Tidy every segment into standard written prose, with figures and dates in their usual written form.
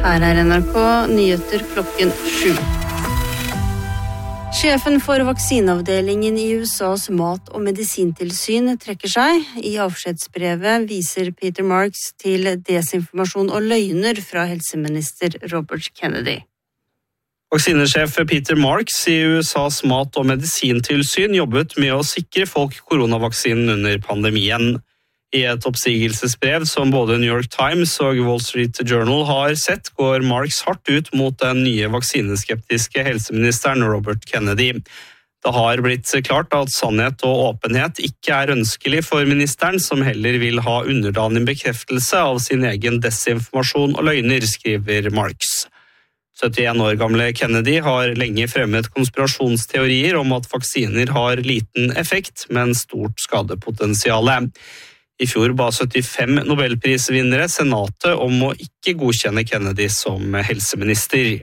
Her NRK nyheter klokken 7. Sjefen for vaksineavdelingen i USAs mat- og medisintilsyn trekker seg. I avskjedsbrevet viser Peter Marks til desinformasjon og løgner fra helseminister Robert Kennedy. Vaksinesjef Peter Marks i USAs mat- og medisintilsyn jobbet med å sikre folk koronavaksinen under pandemien. I et oppsigelsesbrev som både New York Times og Wall Street Journal har sett, går Marks hardt ut mot den nye vaksineskeptiske helseministeren Robert Kennedy. Det har blitt klart at sannhet og åpenhet ikke er ønskelig for ministeren, som heller vil ha underdanig bekreftelse av sin egen desinformasjon og løgner, skriver Marks. 71 år gamle Kennedy har lenge fremmet konspirasjonsteorier om at vaksiner har liten effekt, men stort skadepotensiale. I fjor ba 75 Nobelprisvinnere senatet om å ikke godkjenne Kennedy som helseminister.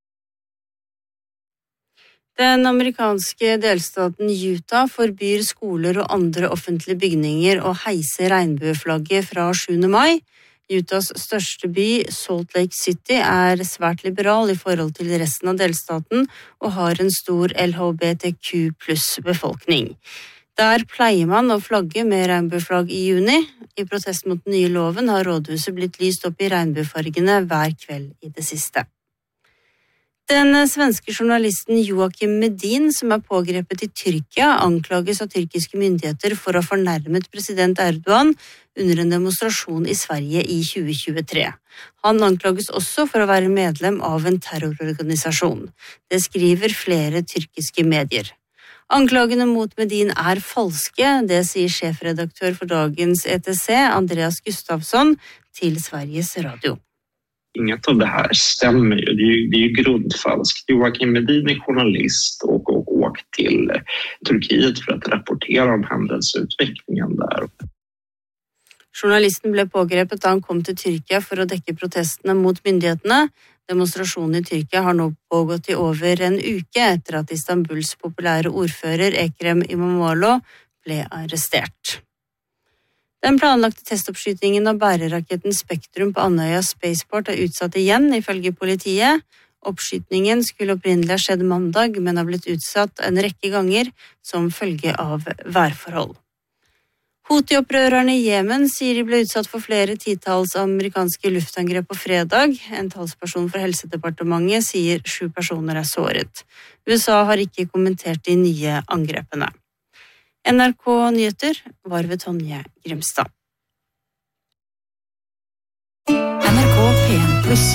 Den amerikanske delstaten Utah forbyr skoler og andre offentlige bygninger å heise regnbueflagget fra 7. mai. Utahs største by, Salt Lake City, er svært liberal i forhold til resten av delstaten og har en stor LHBTQ+-befolkning. Der pleier man å flagge med regnbueflagg i juni. I protest mot den nye loven har rådhuset blitt lyst opp i regnbuefargene hver kveld i det siste. Den svenske journalisten Joakim Medin, som er pågrepet i Tyrkia, anklages av tyrkiske myndigheter for å ha fornærmet president Erdogan under en demonstrasjon i Sverige i 2023. Han anklages også for å være medlem av en terrororganisasjon. Det skriver flere tyrkiske medier. Anklagene mot Medin er falske, det sier sjefredaktør for dagens ETC, Andreas Gustafsson, til Sveriges Radio. Inget av det här stämmer ju. Det är ju grundfalskt. Joakim Medin är journalist och åkt till Turkiet för att rapportera om händelseutvecklingen där. Journalisten ble pågrepet da han kom til Tyrkia for å dekke protestene mot myndighetene. Demonstrasjonen i Tyrkia har nå pågått i over en uke etter at Istanbuls populære ordfører Ekrem İmamoğlu ble arrestert. Den planlagte testoppskytingen av bæreraketten Spektrum på Andøya Spaceport er utsatt igjen, ifølge politiet. Oppskytningen skulle opprinnelig ha skjedd mandag, men har blitt utsatt en rekke ganger som følge av værforhold. Houthi-opprørerne i Jemen sier de ble utsatt for flere titalls amerikanske luftangrep på fredag. En talsperson for Helsedepartementet sier 7 personer er såret. USA har ikke kommentert de nye angrepene. NRK Nyheter var ved Tonje Grimstad. NRK P1+.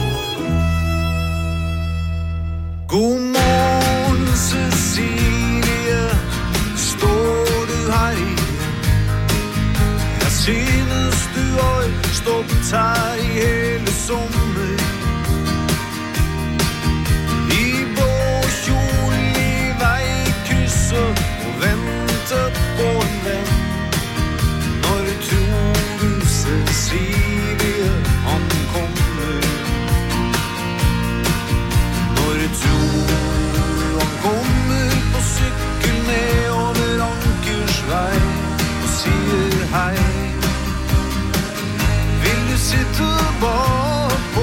God morgen, Cecilie, står du her igjen? Jeg synes du har stått her i hele sommer. I blå kjole i veikrysset og ventet på en venn. Når tror du, Cecilie, han kommer? Når tror du han kommer på sykkel nedover Ankersvei og sier hei? Vil du sitte bak på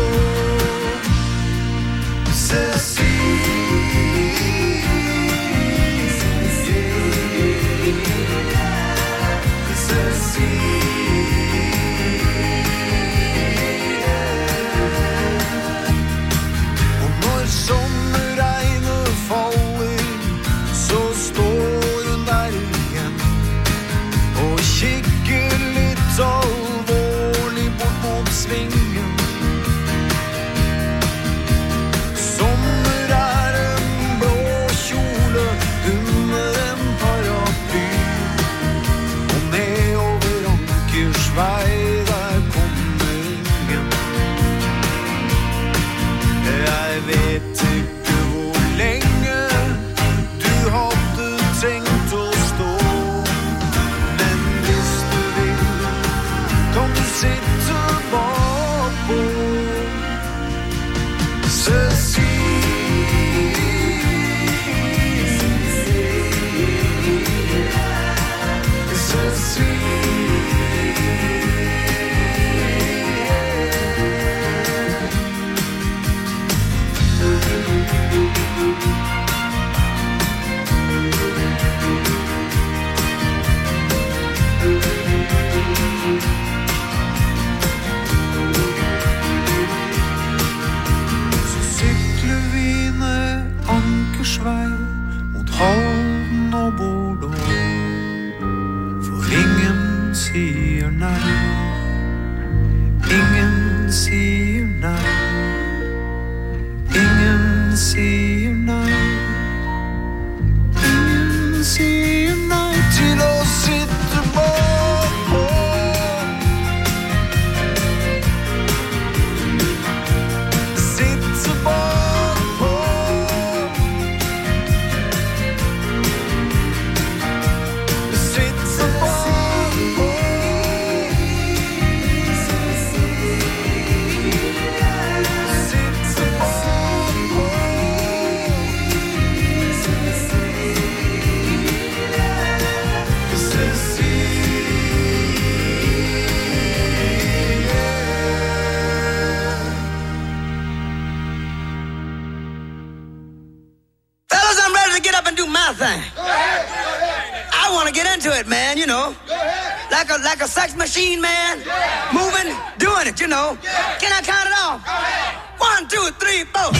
want to get into it, man, you know. Like a sex machine, man. Moving, doing it, you know. Can I count it off? 1, 2, 3, 4.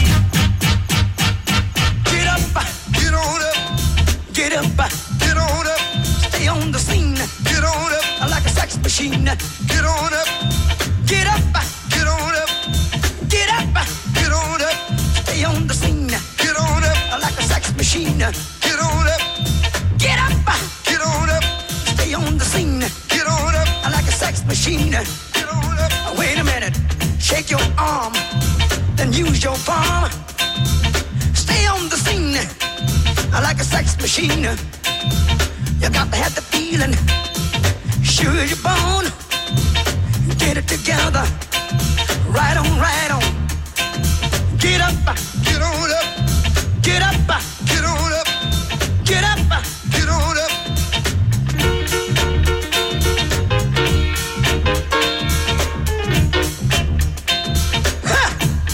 Get up, get on up. Get up, get on up. Stay on the scene. Get on up. Like a sex machine. Get on up. Get up, get on up. Get up, get on up. Stay on the scene. Get on up. Like a sex machine. Get on up. Get up, get on up. Stay on the scene. Get on up. Like a sex machine. Get on up. Wait a minute. Shake your arm. Then use your palm. Stay on the scene. Like a sex machine. You got to have the feeling. Sure you're born. Get it together. Right on, right on. Get up, get on up. Get up, get on up. Get up, get on up. Ha!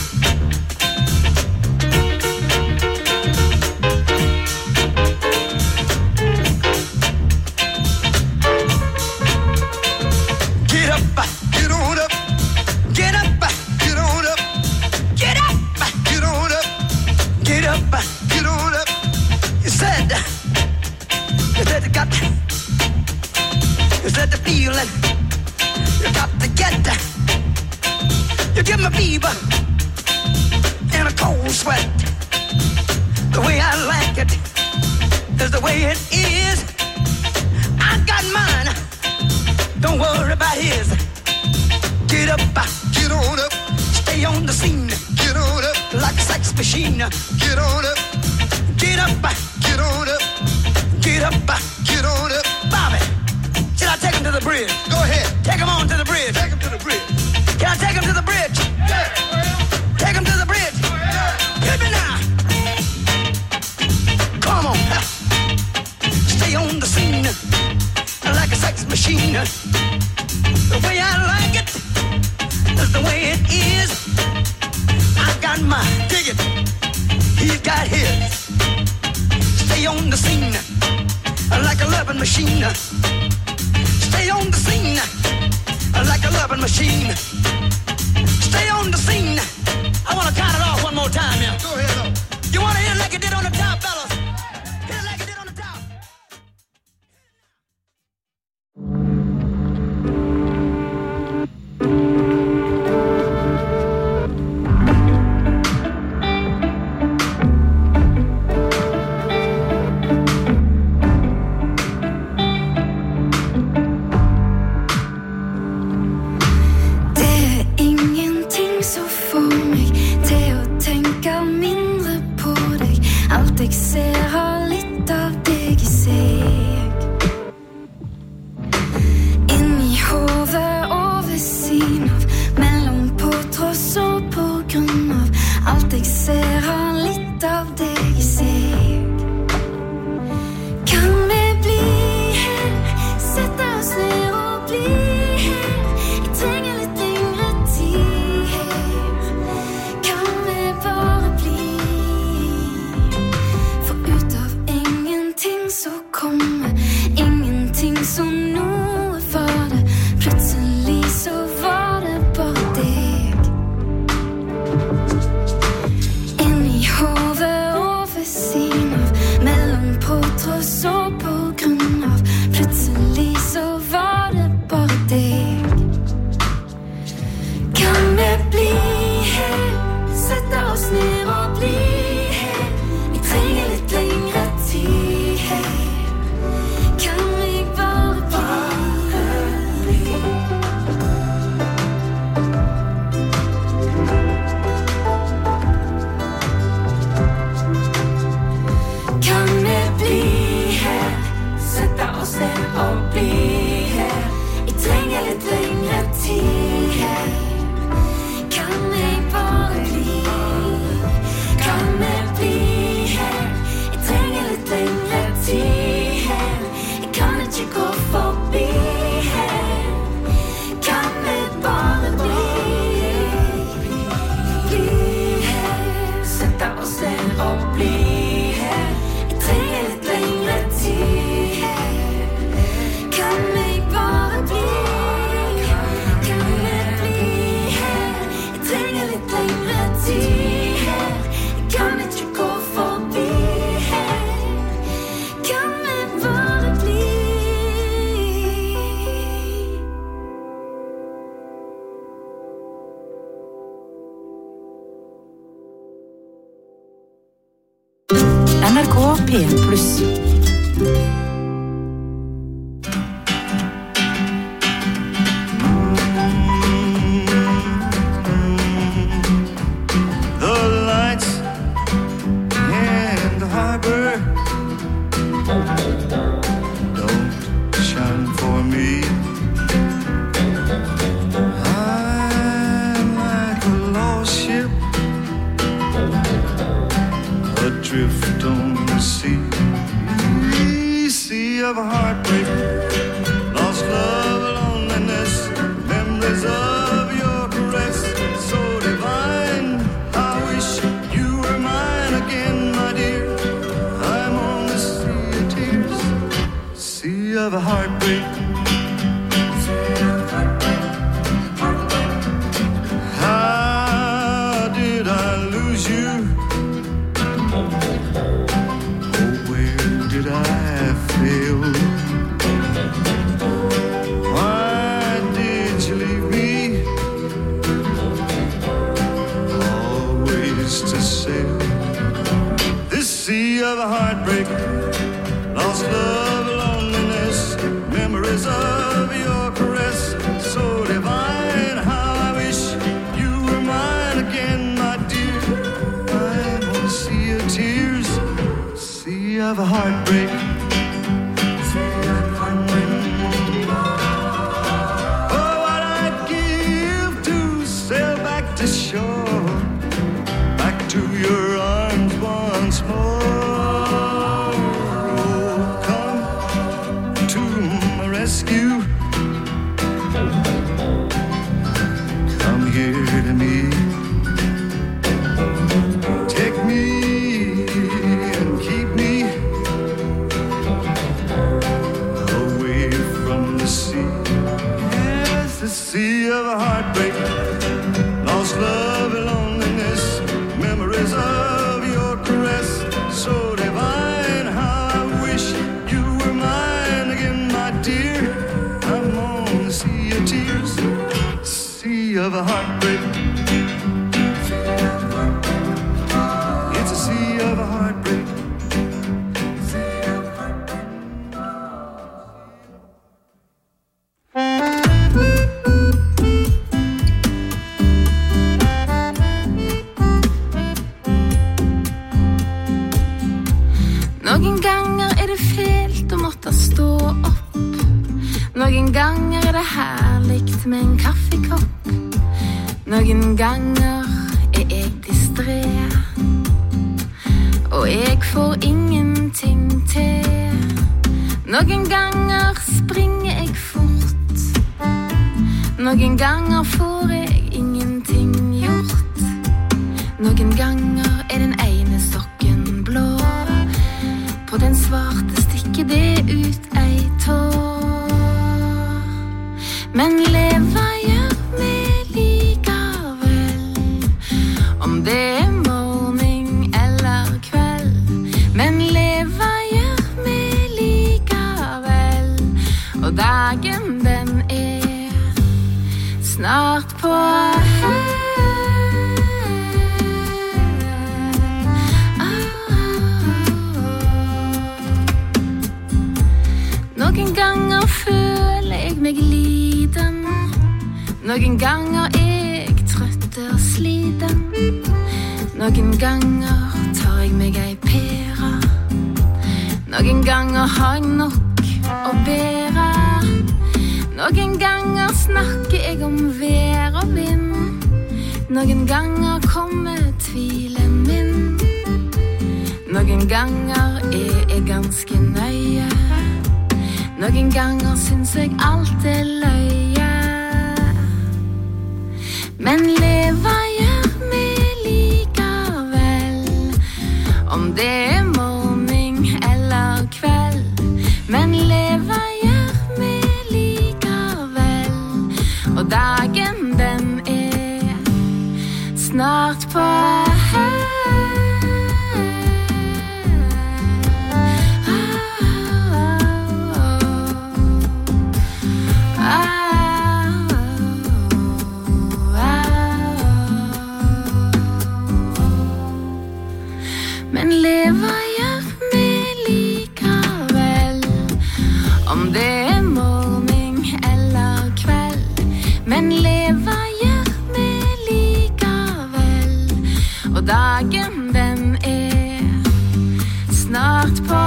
Get up, get on up. Get up, get on up. Get up, get on up. Get up, get on up. You said you got the feeling. You got to get. You give me fever and a cold sweat. The way I like it is the way it is. I got mine. Don't worry about his. Get up, get on up. Stay on the scene. Get on up. Like a sex machine. Get on up. Get up, get on up. Get up, get on up. Bobby, should I take him to the bridge? Go ahead. Take him on to the bridge. Take him to the bridge. Can I take him to the bridge? Yeah. Take him to the bridge. Hit me now. Come on. Stay on the scene. Like a sex machine. The way I like it is the way it is. I got mine. Dig it. He's got his. Stay on the scene. Like a loving machine. Stay on the scene. Like a loving machine. Stay on the scene. I want to count it off one more time now. Go ahead. You want to hit it like it did on the top, fellas? Hit it like it did on the top. og bli her. Jeg trenger litt lengre tid her. NRK P1+. Of a heartbreak, lost love, loneliness, memories of your caress, so divine. I wish you were mine again, my dear. I'm on the sea of tears, sea of a heartbreak. How did I lose you? Oh, where did I fail? Why did you leave me? Always to sail this sea of a heartbreak, lost love, loneliness, memories of your caress, so divine. How I wish you were mine again, my dear. I'm on a sea of tears, sea of a heartbreak. To your arms once more. Oh, come to my rescue. Come here to me. Take me and keep me away from the sea. Yes, the sea of a heartbreak, lost love and loneliness, memories of your caress, so divine. How I wish you were mine again, my dear. I'm on the sea of tears, sea of a heartbreak. It's a sea of a heartbreak. Noen ganger det fælt å måtte stå opp. Noen ganger det herligt med en kaffekopp. Noen ganger jeg distré, og jeg får ingenting til. Noen ganger springer jeg fort. Noen ganger får jeg ingenting gjort. Noen ganger den ene sokken blå. På den svarte stikker det ut ei tår. Men leva gjør vi likevel, om det morgen eller kveld. Men leva gjør vi likevel, og dagen den snart på Noen ganger føler jeg meg liten. Noen ganger jeg trøtt og sliten. Noen ganger tar jeg meg ei pære. Noen ganger har jeg nok å bære. Noen ganger snakker jeg om vær og vind. Noen ganger kommer tvilen min. Noen ganger jeg ganske nøye. Noen ganger syns jeg alt løye. Men leva gjør vi likevel, om det morgen eller kveld. Men leva gjør vi likevel, og dagen den snart på Men leva gjør det morgen eller kveld, men leva gjør vi likevel. Og dagen den snart på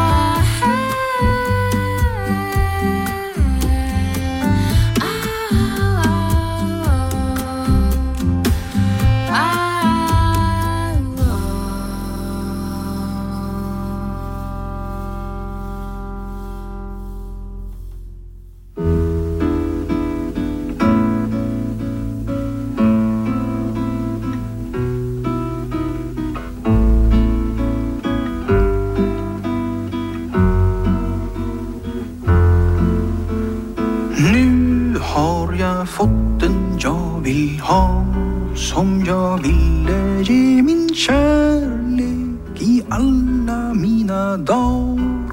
fått den jag vill ha, som jag ville ge min kärlek i alla mina dagar.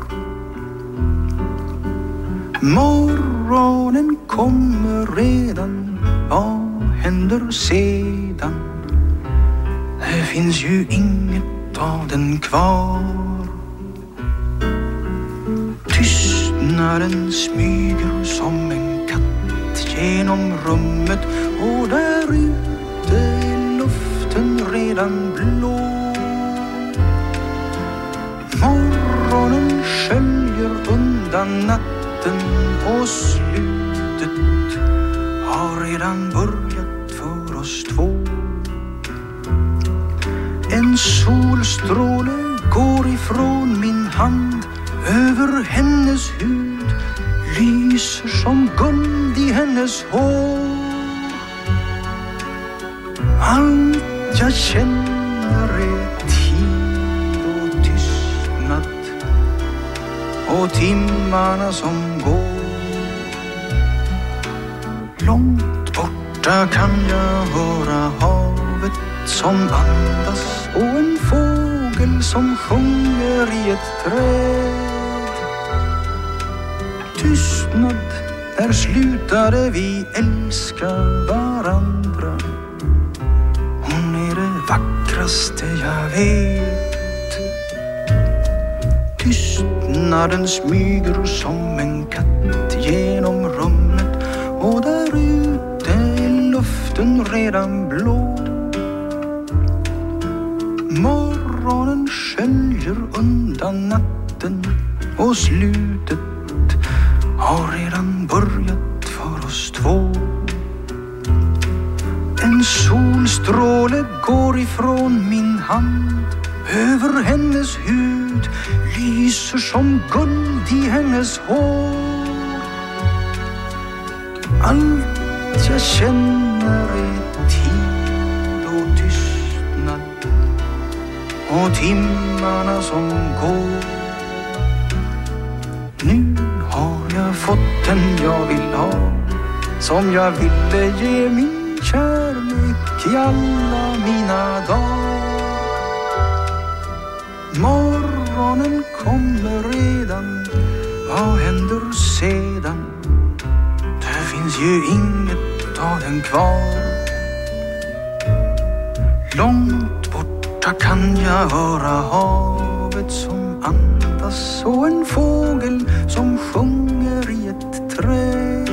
Morgonen kommer redan, vad händer sedan? Det finns ju inget av den kvar. Tystnaden smyger som en genom rummet, och där ute är luften redan blå. Morgonen sköljer undan natten, och slutet har redan börjat för oss två. En solstråle går ifrån min hand över hennes hud, lyser som guld i hennes hår. Allt jag känner är tid och tystnad, och timmarna som går. Långt borta kan jag höra havet som andas, och en fågel som sjunger i ett träd. Tystnad, där slutade vi älska varandra. Hon är det vackraste jag vet. Tystnaden smyger som en katt genom rummet, och där ute är luften redan blå. Morgonen sköljer undan natten, och slutet har redan börjat för oss två. En solstråle går ifrån min hand över hennes hud, lyser som guld i hennes hår. Allt jag känner är tid och tystnad, och timmarna som går. Nu har jag fått den jag vill ha, som jag ville ge min kärlek i alla mina dagar. Morgonen kommer redan, vad händer sedan? Det finns ju inget av den kvar. Långt borta kan jag höra havet som andas, och en fågel som sjunger i ett träd.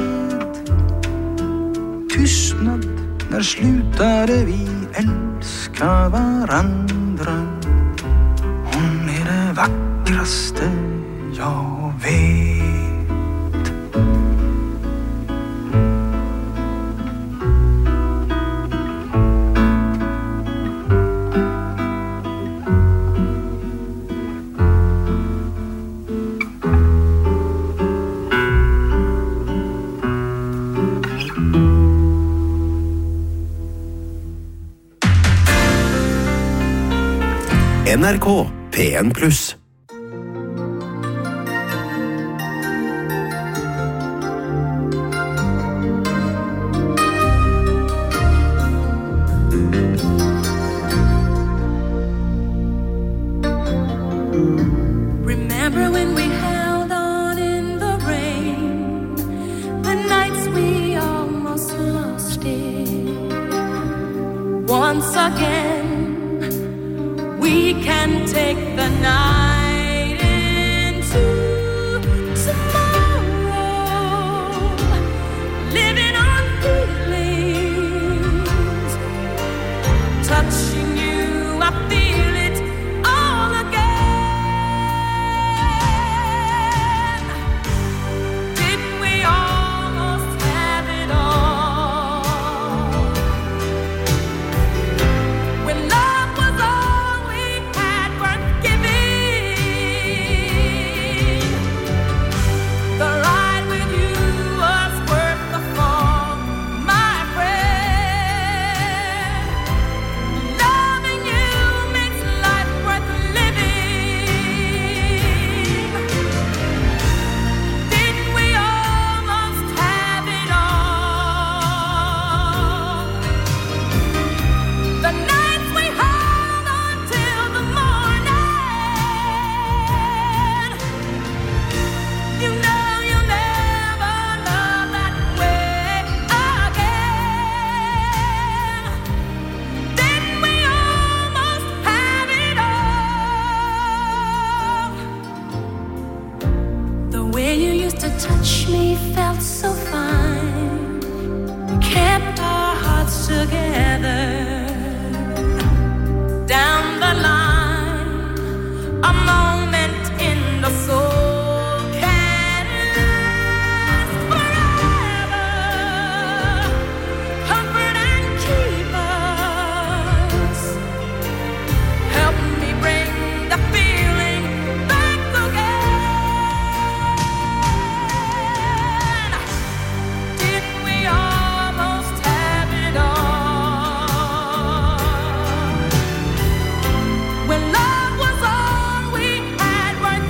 Tystnad, när slutade vi älska varandra? Hon är det vackraste jag vet. NRK P1+. Remember when we held on in the rain, the nights we almost lost it. Once again we can take the night into tomorrow. touch me felt so fine, kept our hearts together. Down the line, a moment in the soul can last forever. Comfort and keep us. Help me bring the feeling back again. Didn't we almost have it all? When love was all we had worth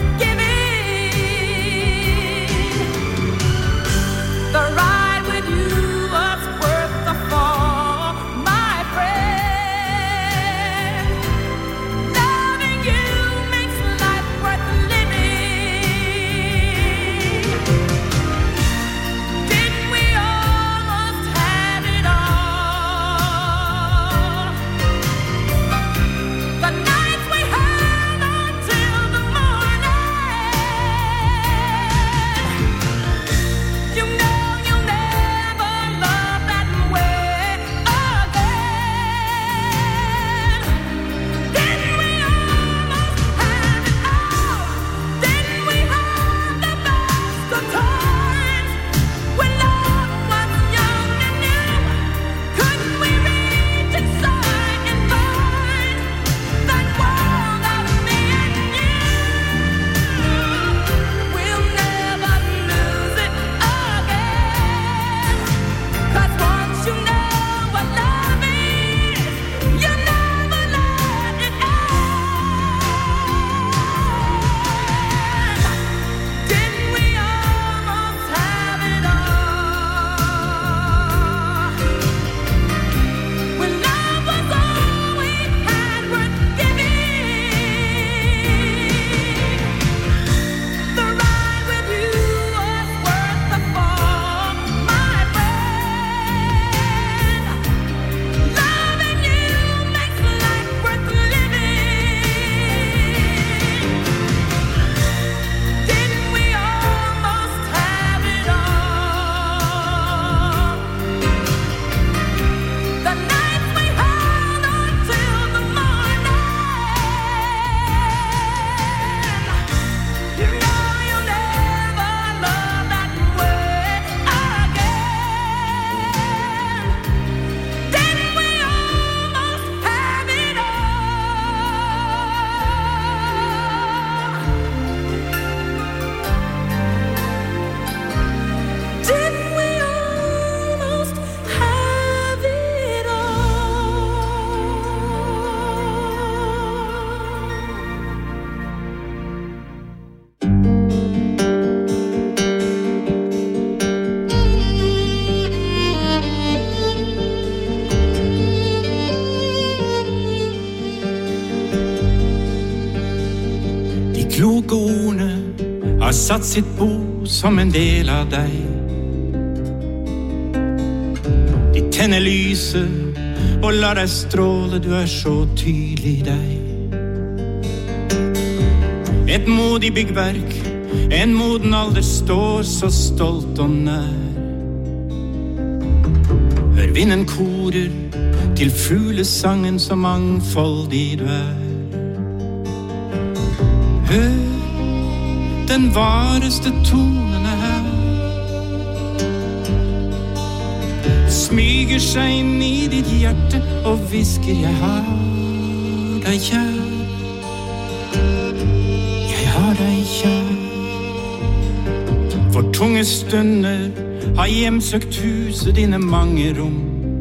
giving, the ride with you was worth the fall, my friend. Loving you makes life worth living. Didn't we almost have it all? The nights we had until the morning. You know you'll never love that way again. Didn't we almost have it all? Didn't we have the best of times? When love was young and new, couldn't we reach inside and find that world of me and you? We'll never lose it again. 'Cause once you know what love is, you never let it end. Didn't we almost have it all? When love was all we had worth giving, the ride with you was worth the fall, my friend. Loving you makes life worth living. Didn't we almost have it all? The nights we had until the morning. You know you'll never love that way again. Didn't we almost have it all? Didn't we almost have it De kloke ordene har satt sitt bo som en del av deg. De tenner lyset og lar deg stråle, du så tydelig i deg. Et modig byggverk, en moden alder står så stolt og nær. Hør vinden korer til fuglesangen så mangfoldig du Hør den vareste tonene her smyger seg inn i ditt hjerte og visker jeg har deg kjær. Jeg har deg kjær. For tunge stunder har hjemsøkt huset dine mange rom.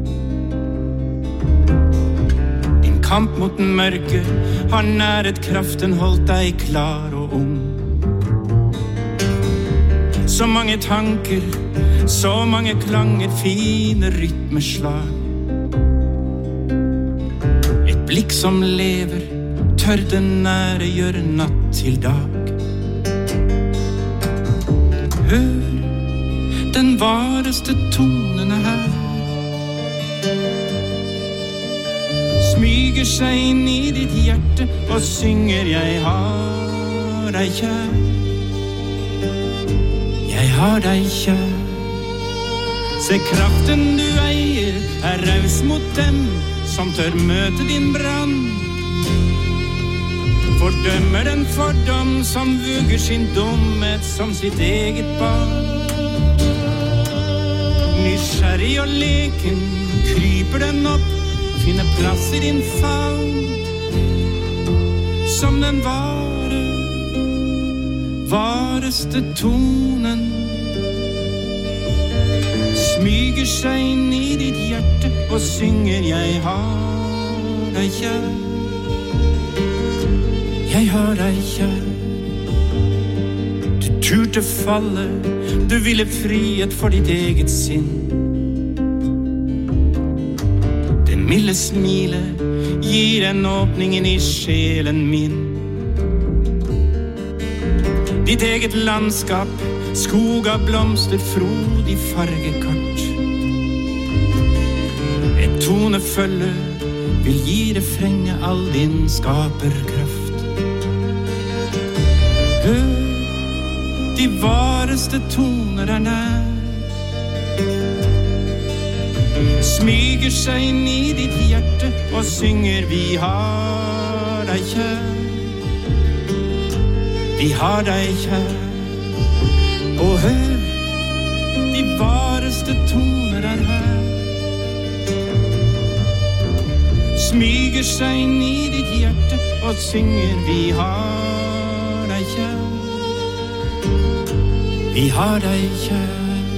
Din kamp mot den mørke har næret kraften holdt deg klar og ung. Så mange tanker, så mange klanger, fine rytmeslag. Et blikk som lever, tør den nære gjøre natt til dag. Hør den vareste tonene her smyger seg inn i ditt hjerte og synger jeg har deg kjær. Jeg har deg kjær. Se kraften du eier, raus mot dem som tør møte din brann. Fordømmer den fordom som vugger sin dumhet som sitt eget barn. Nysgjerrig og leken kryper den opp, finner plass i din favn. Som den vareste tonen smyger seg inn i ditt hjerte og synger jeg har deg kjær. Jeg har deg kjær. Du turte falle, du ville frihet for ditt eget sinn. Det milde smilet gir en åpning inn i sjelen min. Ditt eget landskap, skog av blomster, frodig fargekart. Et tonefølge vil gi refrenget all din skaperkraft. Hør, de vareste toner nær. Smyger seg inn i ditt hjerte og synger vi har deg kjær. Vi har deg kjær. Og hør, de vareste toner her. Smyger seg inn i ditt hjerte og synger vi har deg kjær. Vi har deg kjær.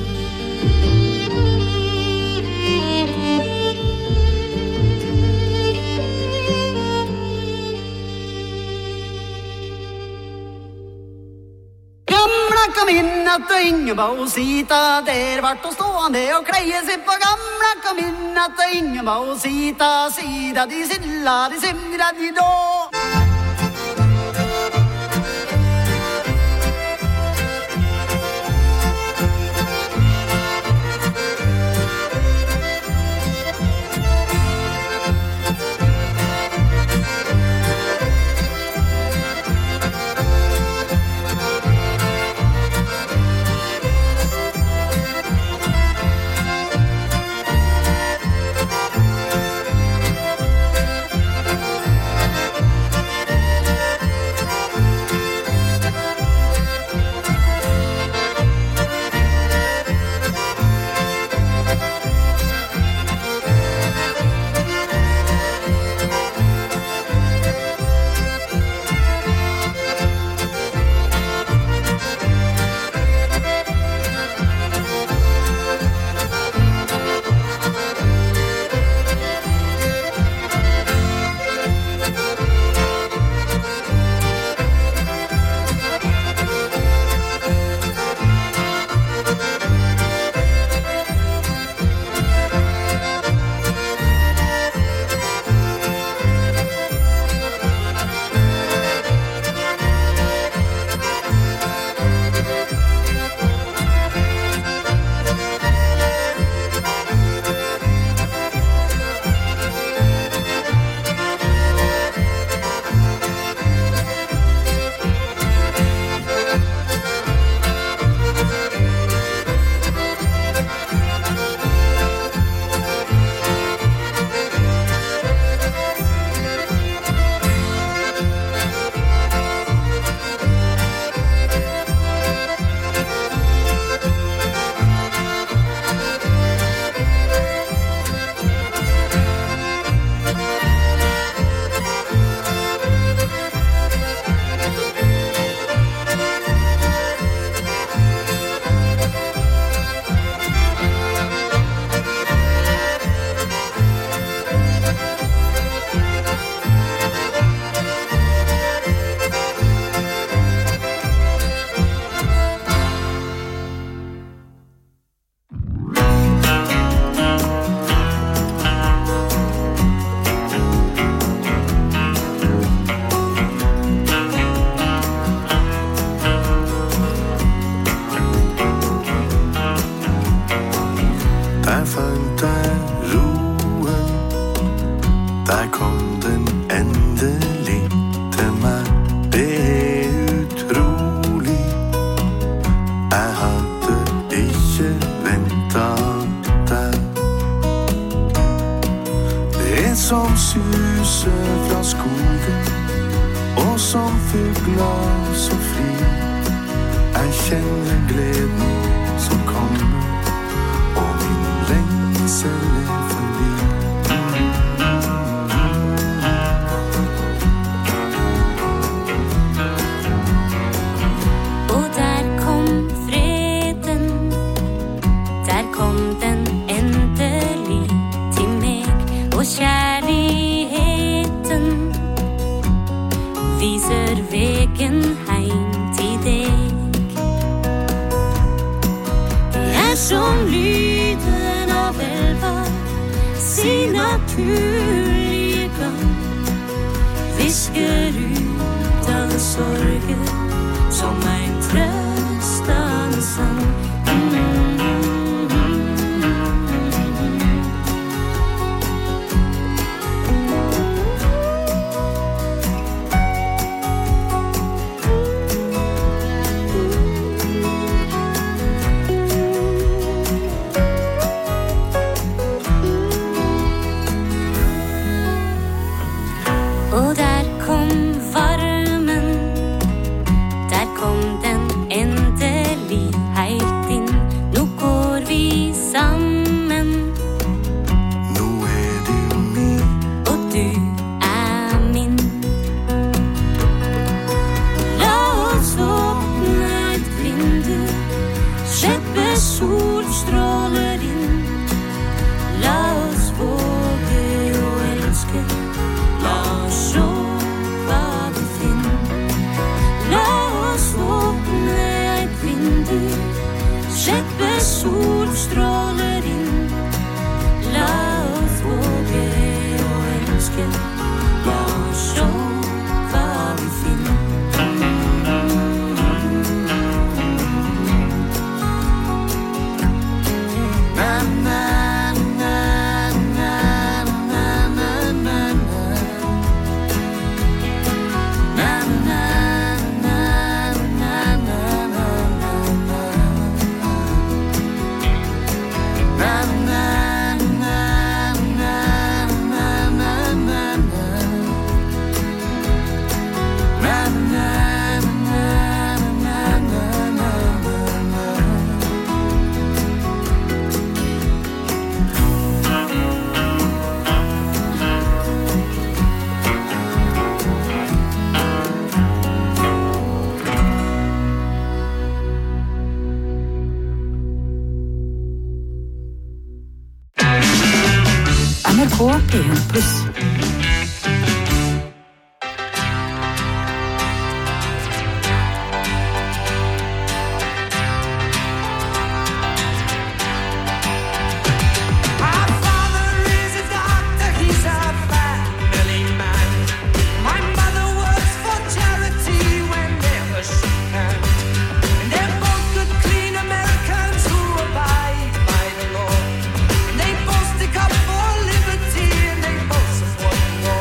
Gamla Ingeborgsita, der vart hun stående og kleie seg på gamla kaminata. Ingeborgsita, sida de silla, de simra de då. suser fra skogen, og som fugler som flyr. Jeg kjenner gleden som kommer, og min lengsel forbi. Og der kom freden, der kom den endelig til meg, og kjærligheten viser vegen heim til deg. Det som lyden av elva, sin naturlige gang, visker ut alle sorger som en trøstende sang. Og der kom varmen, der kom den endelig helt inn. Nå går vi sammen, Nå du min, og du min. La oss åpne et vindu, slippe solstråler inn. La oss våge å elske, la oss se hva vi finner. La oss åpne et vindu, slippe solstråler inn. La oss våge å elske, la oss se hva vi finner. NRK P1+. Our father is a doctor, he's a family man. My mother works for charity whenever she can. And they're both good, clean Americans who abide by the law. And they both stick up for liberty and they both support the war.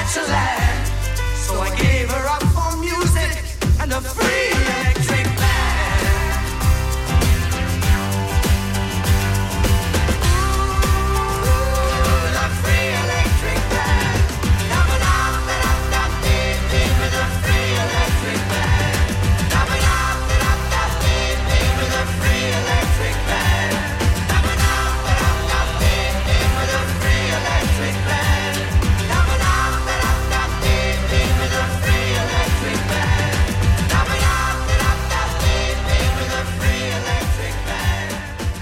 to land. So I gave her up for music and a free electric band. Ooh, the free electric band. Dum-a-dum-da-dum-dum-dee-dee with a free electric band. Dum-a-dum-da-dum-dum-dee-dee with a free electric band. Dum-a-dum-da-dum-dum-dee-dee with a free electric band. Dum-a-dum-da-dum-dum-dee-dee with a free electric band. Dum-a-dum-da-dum-dum-dee-dee with a free electric band.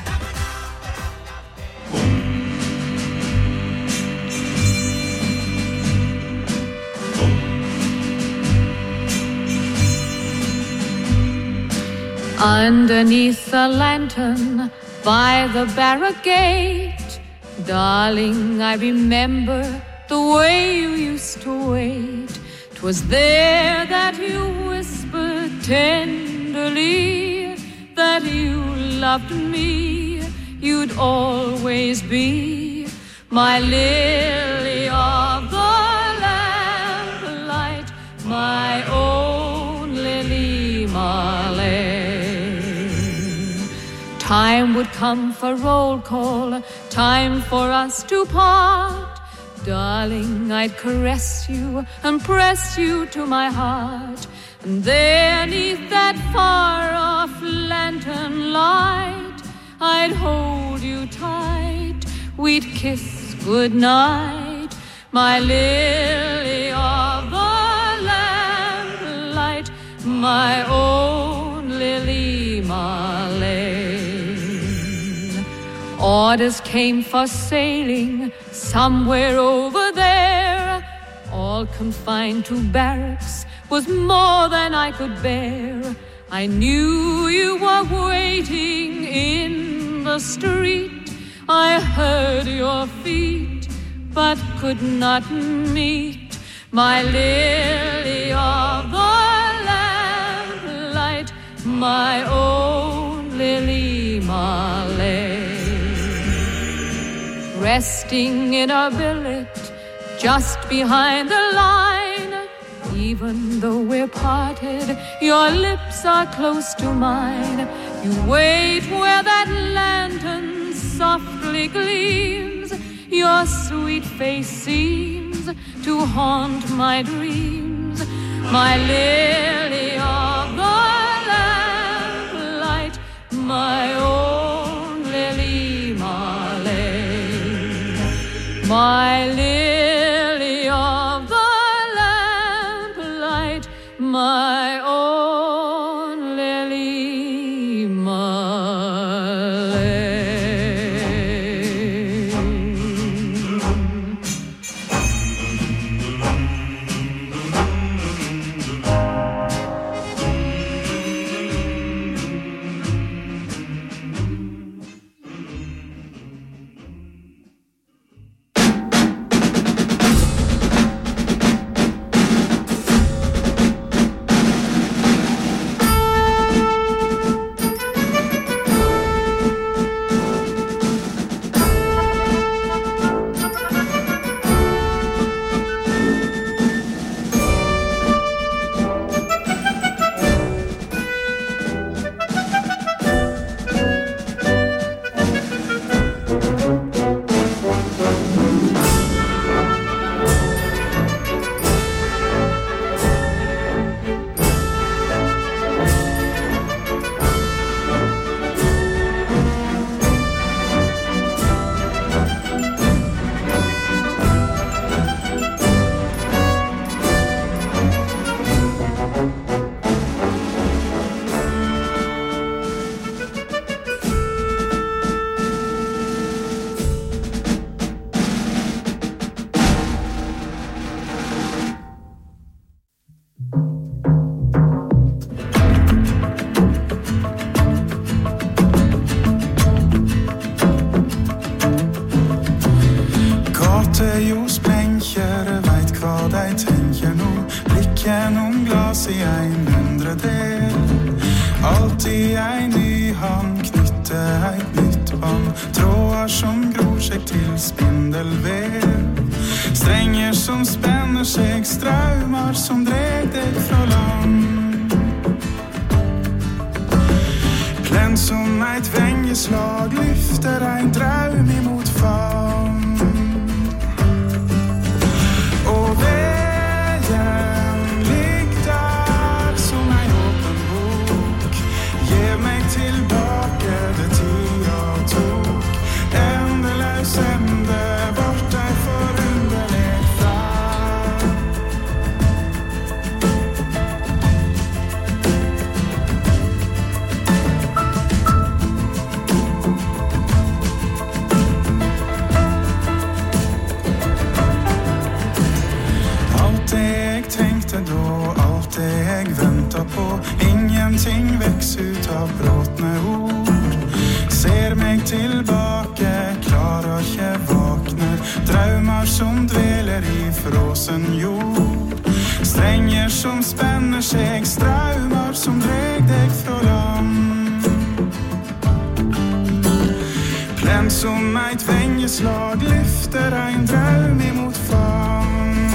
Underneath the lantern by the barricade, darling, I remember the way you used to wait. 'Twas there that you whispered tenderly that you loved me, you'd always be my lily of the lamplight, my own Lily Marley. Time would come for roll call, time for us to part. Darling, I'd caress you and press you to my heart. And there, 'neath that far-off lantern light, I'd hold you tight, we'd kiss goodnight, my lily of the lamplight, my own Lily Marley. Orders came for sailing somewhere over there. All confined to barracks was more than I could bear. I knew you were waiting in the street. I heard your feet, but could not meet, my lily of the lamplight, my own Lily Marley. Resting in a billet just behind the line, even though we're parted, your lips are close to mine. You wait where that lantern softly gleams, your sweet face seems to haunt my dreams, my lily of the lamplight, my own Lily Marley. My lily of the lamplight, my own Lily Marley. Alltid en ny hand knytte et nytt bånd, tråder som gror seg til spindelvev. Strenger som spänner sig, strömmar som dreg dig från land. Plänt som ett vängeslag lyfter en dröm emot famn. Och vägen ligger som en öppen bok. Ge mig tillbaka det tid jag tog. Ändelös ände borta för underlig fram. Allt det jag tänkte då, allt det jag väntar på, ingenting väcks ut av bråtne ord. Ser mig tillbaka, klarar inte vakna. Drömmar som dveler i frosen jord. Stränger som spänner sig, strömmar som dreg dig från land. Plänt som ett vängeslag lyfter en dröm emot famn.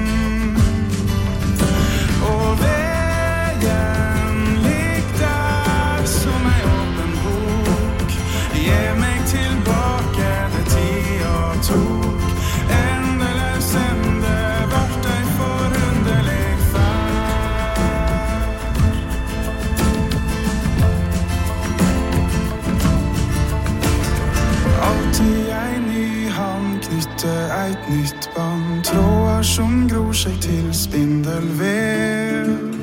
Och vägen ligger som en öppen bok. Ge mig tillbaka det tid jag tog. Ändelös ände vart dig för underlig färd. Alltid en ny hand knytte ett nytt band. Trådar som gror sig till spindelväv.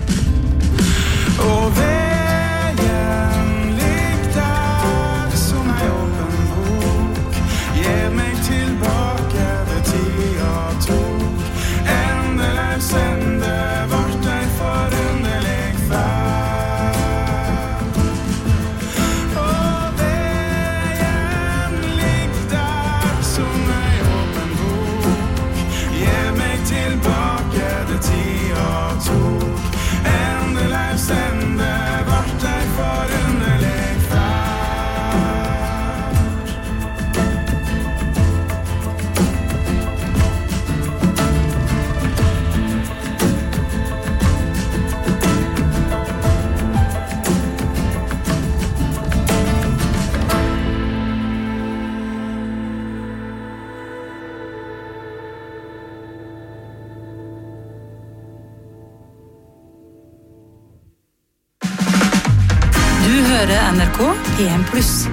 Och vägen ligger som en öppen bok. Ge mig tillbaka det tid jag tog. Ändelös ände vart dig för underlig färd. Och vägen ligger som en öppen bok. Ge mig tillbaka det tid jag tog. Ändelös ände vart dig för underlig färd. Du hører NRK P1+.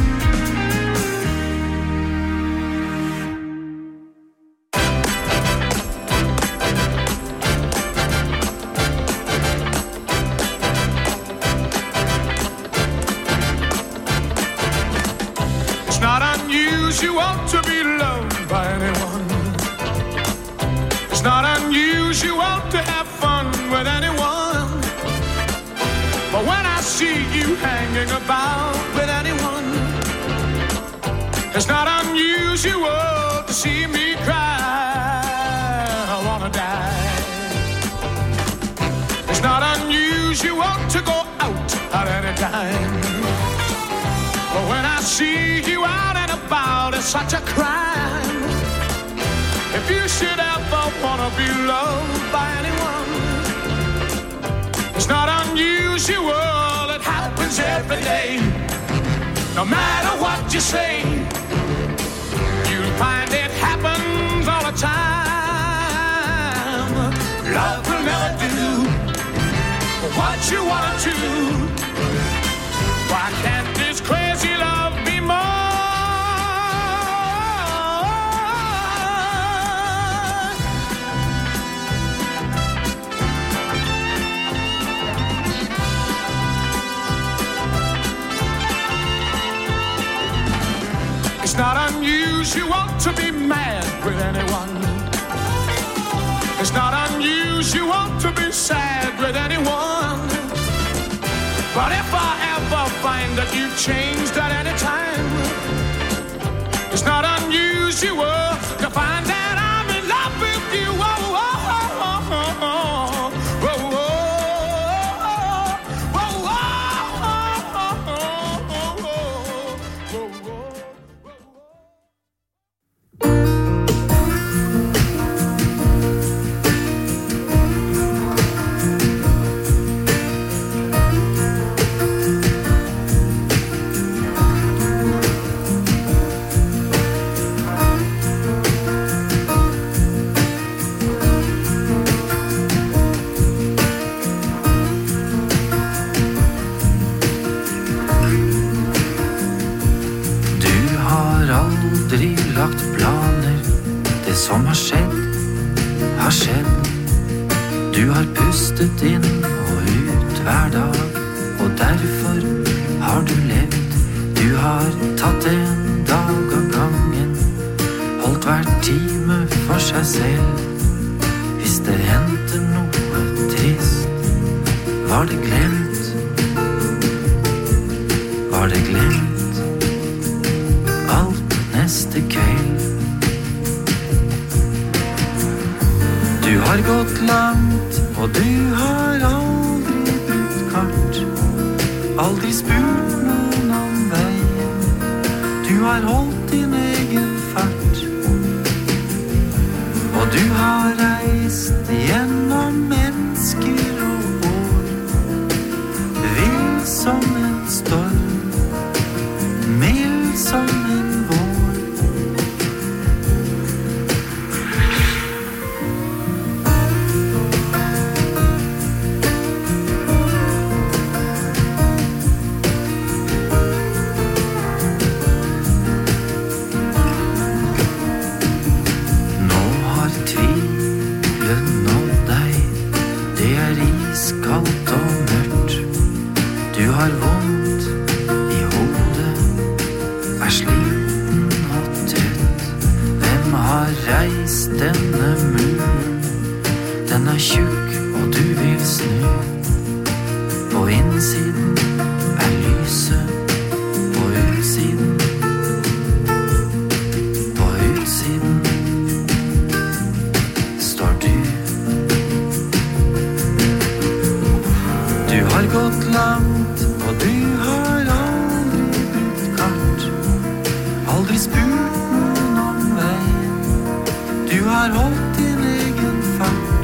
It's not unusual to be loved by anyone. It's not unusual to have fun with anyone. But when I see you hanging about with anyone, it's not unusual to see me cry. I wanna die. It's not unusual to go out at any time. But when I see you out and about, it's such a crime. If you should ever wanna be loved by anyone, it's not unusual, it happens every day. No matter what you say, you'll find it happens all the time. Love will never do what you wanna do. Why can't this crazy love be more? It's not unusual to be mad with anyone. It's not unusual to be sad with anyone. But if I ever find that you've changed at any time, it's not unusual to find that I'm in love with you. Oh, oh, oh, oh, oh, oh, oh, lagt planer. Det som har skjedd, har skjedd. Du har pustet inn og ut hver dag, og derfor har du levd. Du har tatt en dag av gangen, holdt hver time for seg selv. Hvis det hendte noe trist, var det glemt. Var det glemt alt neste kveld. Du har gått langt, og du har aldri brukt kart. Aldri spurt noen om veien. Du har holdt din egen fart. Og du har reist gjennom mennesker og år. Vill som en storm, mild som en vår. Nå har tvilen nådd deg. Det er iskaldt og mørkt. Du har vondt i hodet, er sliten og trøtt. Hvem har reist denne muren? Den er tjukk, og du vil snu. På innsiden er lyset, på utsiden. På utsiden står du. Du har gått langt, og du har aldri brukt kart. Aldri spurt noen om veien. Du har holdt din egen fart.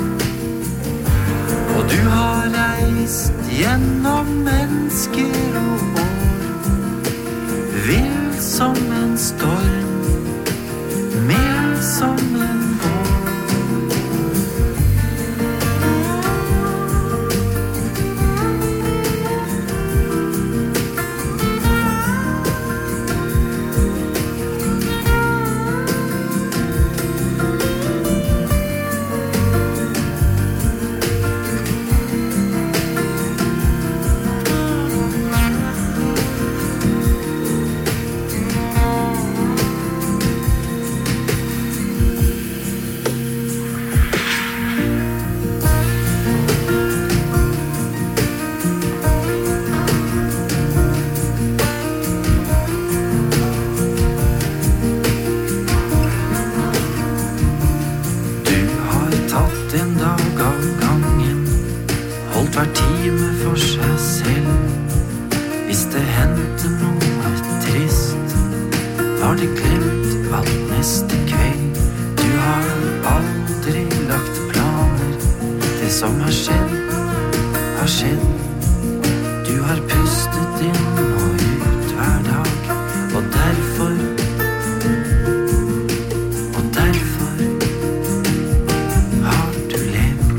Og du har reist gjennom mennesker og år. Vill som en storm, mild som en vår. Du har tatt en dag av gangen, holdt hver time for seg selv. Hvis det hendte noe trist, var det glemt alt neste kveld. Du har aldri lagt planer. Det som har skjedd, har skjedd. Du har pustet inn og ut hver dag, og derfor har du levd.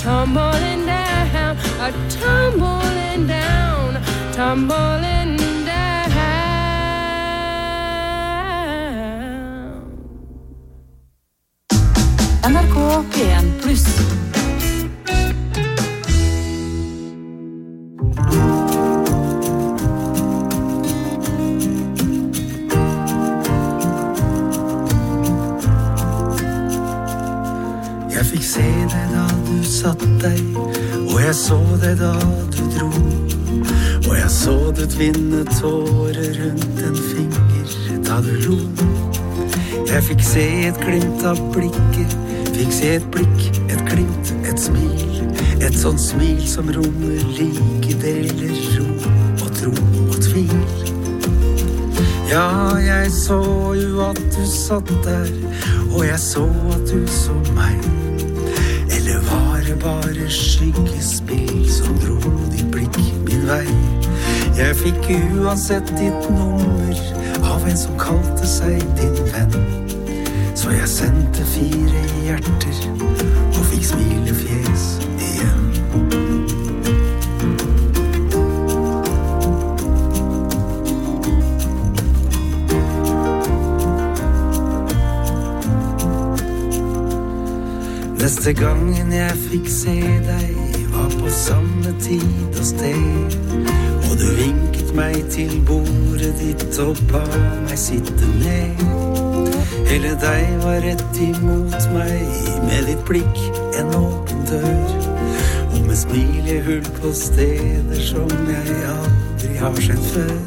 tumbling down, tumbling down, tumbling down. NRK P1+. Jeg fikk se deg da du satt deg, og jeg så deg da du dro, og jeg så du tvinne tårer rundt en finger da du lo. Jeg fikk se et glimt av blikket, fikk se et blikk, et glimt, et smil, et sånt smil som rommer like deler ro og tro og tvil. Ja, jeg så jo at du satt der, og jeg så at du så meg. Eller var det bare skyggespill som dro ditt blikk min vei? Jeg fikk uansett ditt nummer av en som kalte seg din venn. Så jeg sendte 4 hjerter og fikk smilefjes igjen. Neste gangen jeg fikk se deg var på samme tid og sted, og du vinket meg til bordet ditt og ba meg sitte ned. Hele deg var rett imot meg, med ditt blikk en åpen dør, og med smilehull på steder som jeg aldri har sett før.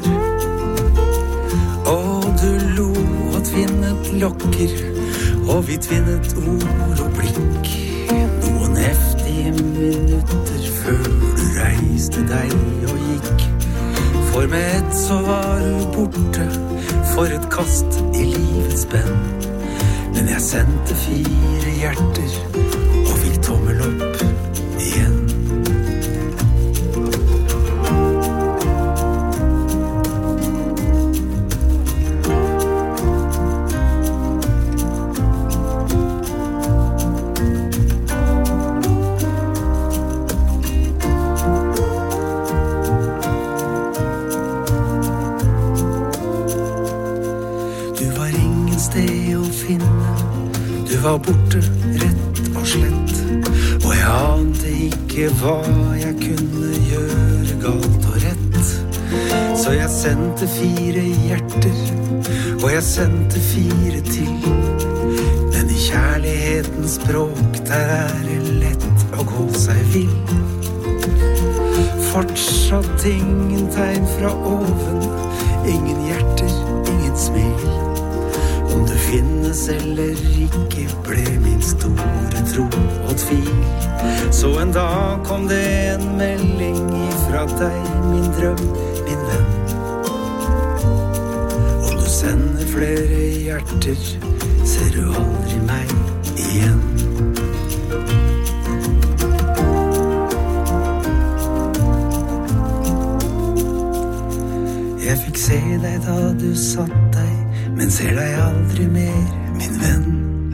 Og du lo og tvinnet lokker, og vi tvinnet ord og blikk, noen heftige minutter før du reiste deg og gikk. For med ett så var du borte, for et kast i livets spenn. Men jeg sendte 4 hjerter og fikk tommel opp igjen. Du var borte rett og slett, og jeg ante ikke hva jeg kunne gjøre galt og rett. Så jeg sendte 4 hjerter, og jeg sendte 4 til. Men i kjærlighetens språk, der det lett å gå seg vill. Fortsatt ingen tegn fra oven, ingen hjerter, ingen smil. Om du finnes eller ikke ble min store tro og tvil. Så en dag kom det en melding ifra deg, min drøm, min venn. Om du sender flere hjerter, ser du aldri meg igjen. Jeg fikk se deg da du satt deg, men ser deg aldri mer, min venn.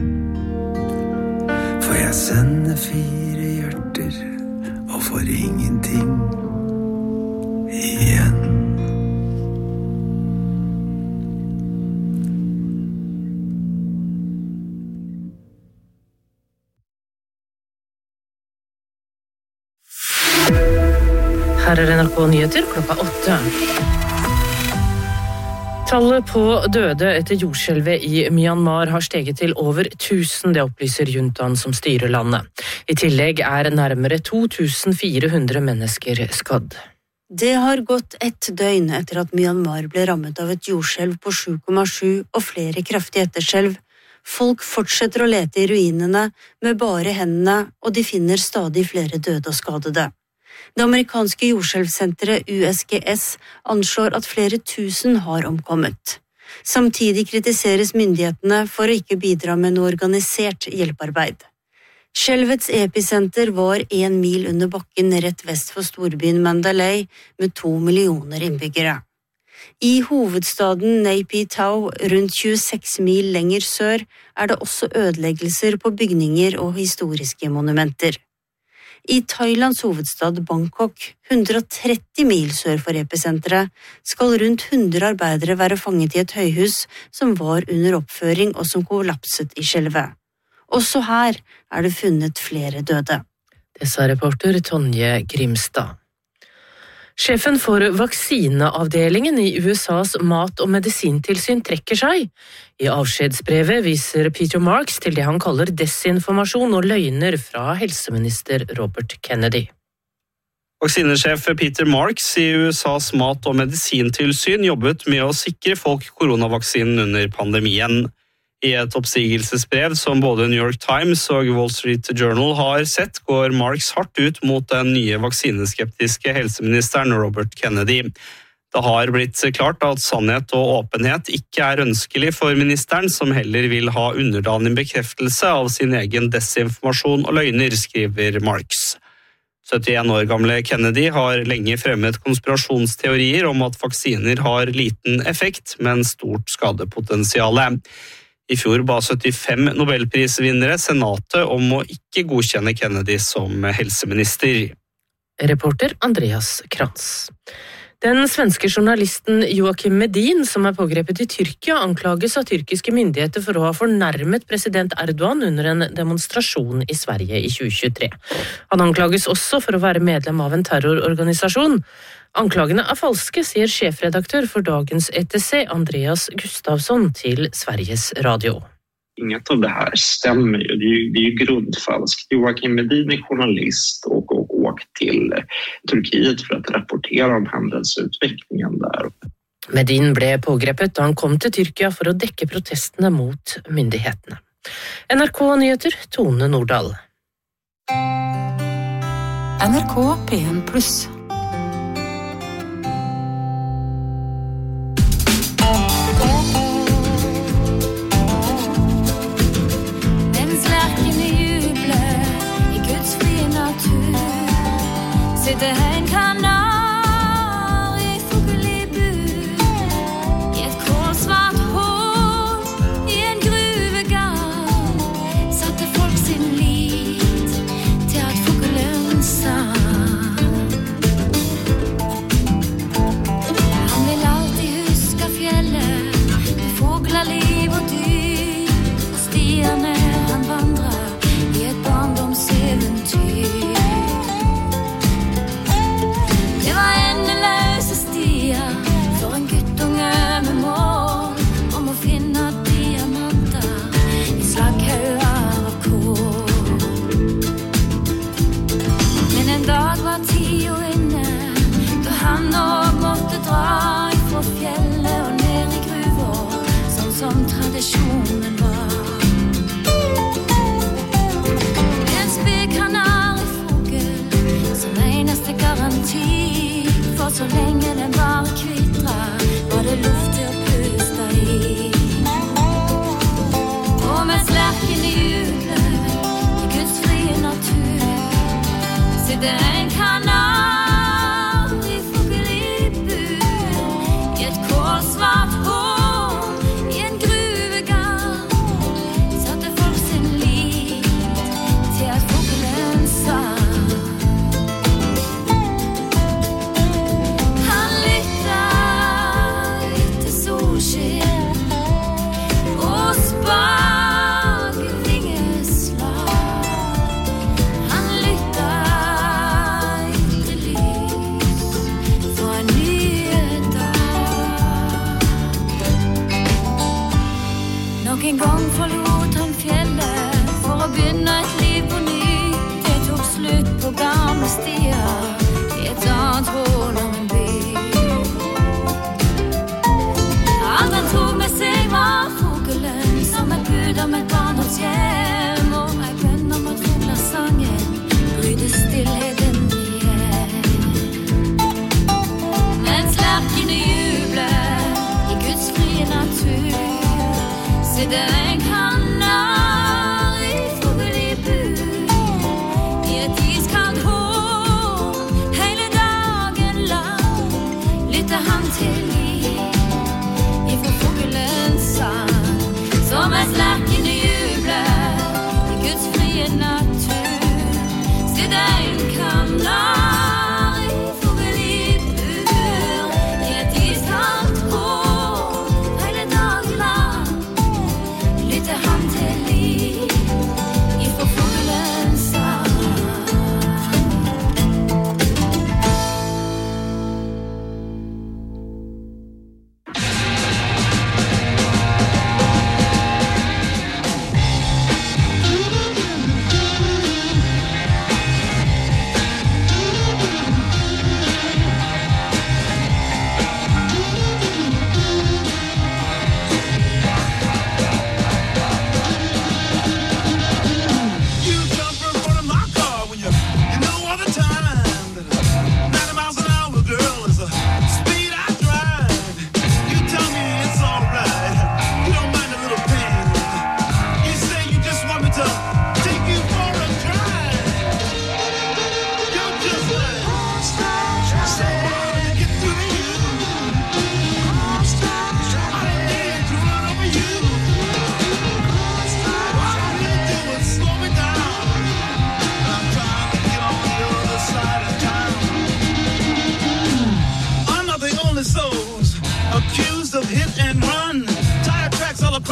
For jeg sender 4 hjerter og får ingenting igjen. Her NRK Nyheter klokka 8. Tallet på døde etter jordskjelvet i Myanmar har steget til over 1000, det opplyser juntaen som styrer landet. I tillegg nærmere 2400 mennesker skadd. Det har gått 1 døgn etter at Myanmar ble rammet av et jordskjelv på 7,7 og flere kraftige etterskjelv. Folk fortsetter å lete i ruinene med bare hendene, og de finner stadig flere døde og skadede. Det amerikanske jordskjelvsenteret USGS anslår at flere tusen har omkommet. Samtidig kritiseres myndighetene for å ikke bidra med noe organisert hjelpearbeid. Skjelvets episenter var 1 mil under bakken rett vest for storbyen Mandalay med 2 millioner innbyggere. I hovedstaden Naypyidaw, rundt 26 mil lenger sør, det også ødeleggelser på bygninger og historiske monumenter. I Thailands hovedstad Bangkok, 130 mil sør for episenteret, skal rundt 100 arbeidere være fanget i et høyhus som var under oppføring og som kollapset i skjelvet. Også her det funnet flere døde. Det sa reporter Tonje Grimstad. Sjefen for vaksineavdelingen i USAs mat- og medisintilsyn trekker seg. I avskjedsbrevet viser Peter Marks til det han kaller desinformasjon og løgner fra helseminister Robert Kennedy. Vaksinesjef Peter Marks i USAs mat- og medisintilsyn jobbet med å sikre folk koronavaksinen under pandemien. I et oppsigelsesbrev som både New York Times og Wall Street Journal har sett, går Marks hardt ut mot den nye vaksineskeptiske helseministeren Robert Kennedy. Det har blitt klart at sannhet og åpenhet ikke ønskelig for ministeren, som heller vil ha underdanig bekreftelse av sin egen desinformasjon og løgner, skriver Marks. 71 år gamle Kennedy har lenge fremmet konspirasjonsteorier om at vaksiner har liten effekt, men stort skadepotensiale. I fjor ba 75 Nobelprisvinnere senatet om å ikke godkjenne Kennedy som helseminister. Reporter Andreas Krantz. Den svenske journalisten Joakim Medin, som pågrepet i Tyrkia, anklages av tyrkiske myndigheter for å ha fornærmet president Erdogan under en demonstrasjon i Sverige i 2023. Han anklages også for å være medlem av en terrororganisasjon. Anklagene falske, sier sjefredaktør for dagens ETC, Andreas Gustafsson, til Sveriges Radio. Inget av det här stämmer ju. Det är ju grundfalskt. Joakim Medin är journalist och åkt till Turkiet för att rapportera om händelseutvecklingen där. Medin ble pågrepet da han kom til Tyrkia for å dekke protestene mot myndighetene. NRK-nyheter, Tone Nordahl. NRK P1+. Sitter en kanar i fugl i bur I et kålsvart hål I en gruvegarn Satte folk sin lit til at fuglen sang. Han vil alltid huske fjellet med fugler, og dyr og stiene han vandrer I et barndomseventyr. Det var endeløse stier for en guttunge med mål om å finne diamanter I slagghauger av kål. Men en dag var tida inne da han også måtte dra ifra fjellet og ned I gruva, sånn som tradisjonen var. En spedkanarifugl som eneste garanti For så lenge den bare kvitrer, var det luft til å puste I. Og mens lerken I utløp, I Guds frie natur, sitter en kanar I fugl I bur, I et kålsvart hål, I en gruvegarn, satte folk sin lit til at fuglen sang. En gang forlot han fjellet for å begynne et liv på ny. Det tok slutt på gamle stier I et annet hål av en by. Alt han tok med seg var fuglen som et bud om et barndomshjem og ei bønn om at fuglesangen bryter stillheten igjen. Mens lerkene jubler I Guds frie natur, sitter en kanar I fugl I bur, I et iskaldt hål, hele dagen lang, lytter han til liv ifra fuglens sang. Så mens lerkene jubler I Guds frie natur, sitter en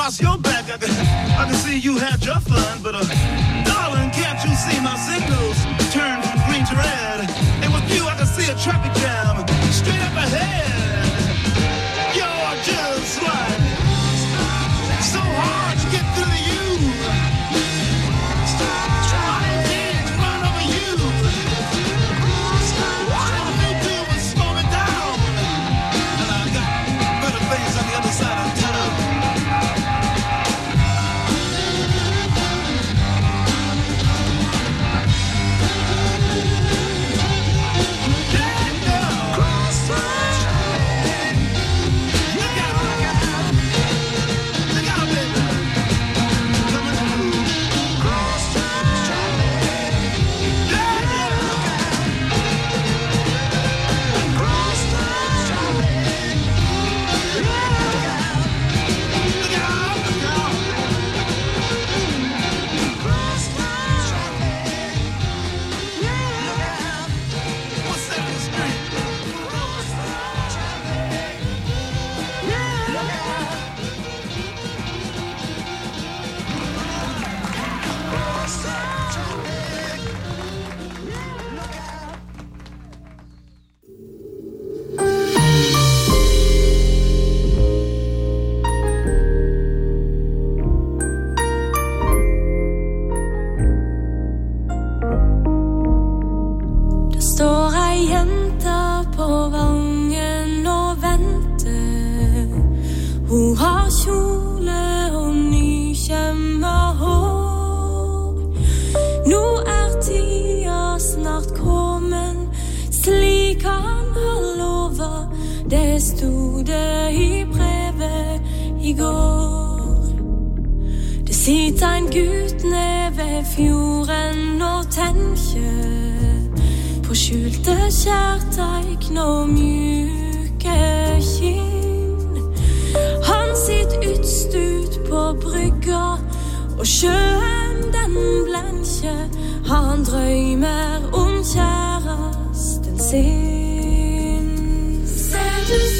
watch your back. I can see you had your fun, but darling, can't you see my signals turn from green to red? And with you, I can see a traffic jam straight up ahead. You're just like so hard to get through to you. I can't run over you. All you do is slow me down, and I got better things on the other side of town. Ser du